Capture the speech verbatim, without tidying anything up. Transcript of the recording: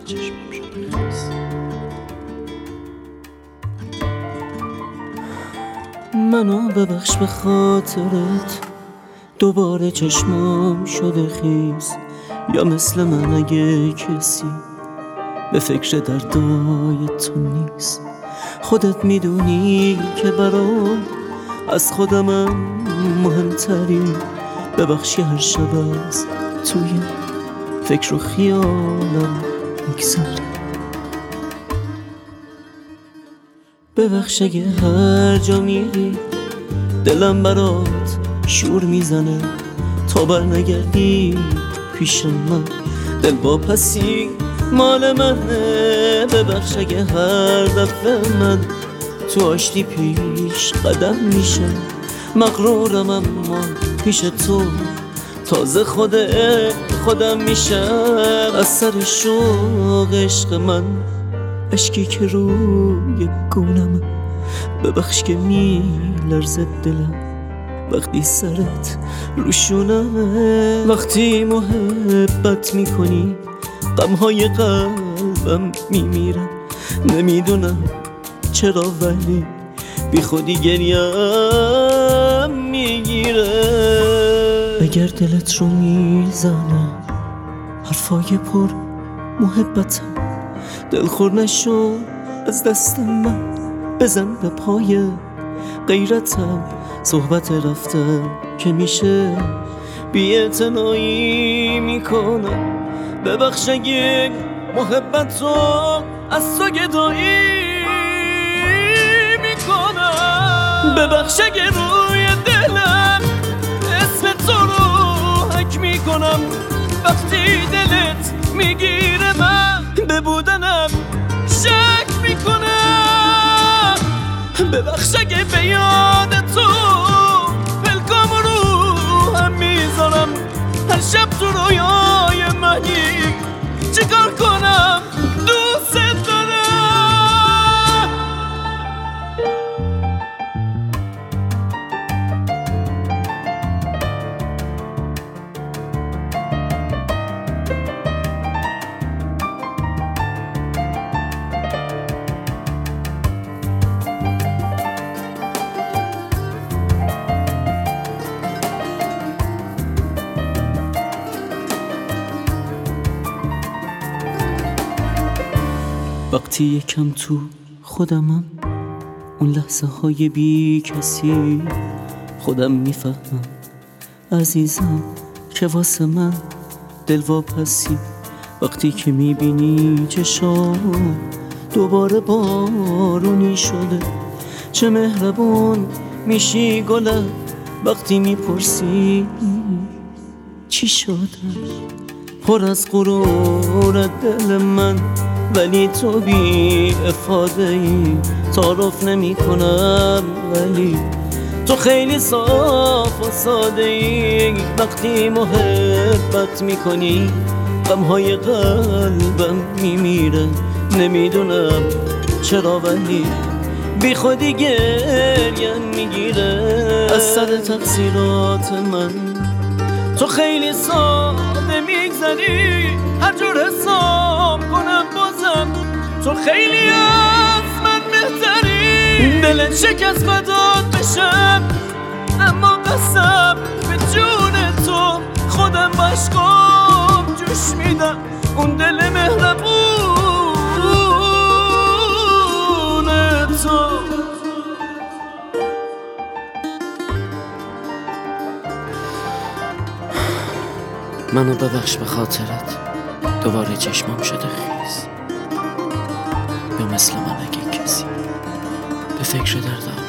چشمم شده خیس. منو ببخش به خاطرت دوباره چشمام شده خیس. یا مثل من اگه کسی به فکر دردای تو نیست. خودت میدونی که برام از خودمم مهمتری. ببخش که هر شب از توی فکر و خیالم میگذره. ببخش اگه هر جا میری دلم برات شور میزنه. تا بر نگردی پیش من دل با پسی مال منه. ببخش اگه هر دفعه من تو آشتی پیش قدم میشه. مغرورم اما پیش تو تازه خود خودم میشم. از سر شوق عشق من اشکی که روی گونم. ببخش که میلرزه دلم وقتی سرت روشونمه. وقتی محبت میکنی غمهای قلبم میمیرن. نمیدونم چرا ولی بی خودی گریم میگیره. اگر دلت رو میزنه حرفای پر محبتم دلخور نشو از دست من. بزن به پای غیرتم صحبت رفتم که میشه بی‌اعتنایی میکنم. ببخش اگه محبت رو از تو گدایی میکنم. ببخش اگه روی دلم اسم تو رو حک میکنم. وقتی دلت میگیره من به بودنم شک میکنم. ببخش اگه به یاد تو پلکام رو هم میذارم. هر شب تو رویای منی چیکار کنم دوست دارم. وقتی یکم تو خودمم اون لحظه های بی کسی خودم میفهمم عزیزم که واسه من دل واپسی. وقتی که میبینی چشام دوباره بارونی شده. چه مهربون میشی گلم وقتی میپرسی چی شده. پر از غرور دل من ولی تو بی افاده ای. تعارف نمی کنم ولی تو خیلی صاف و ساده ای. وقتی محبت میکنی غمهای قلبم میمیره. نمیدونم چرا ولی بی خودی گریم میگیره. از سر تقصیرات من تو خیلی ساده میگذری. هر جور حساب کنم بازم تو خیلی از من بهتری. دلت شکست فدات بشم اما قسم به جون تو خودم باشکام جوش میدم. اون دل مهربون تو. منو ببخش به خاطرت دوباره چشمام شده خیس. یا مثل من اگه کسی به فکر دردم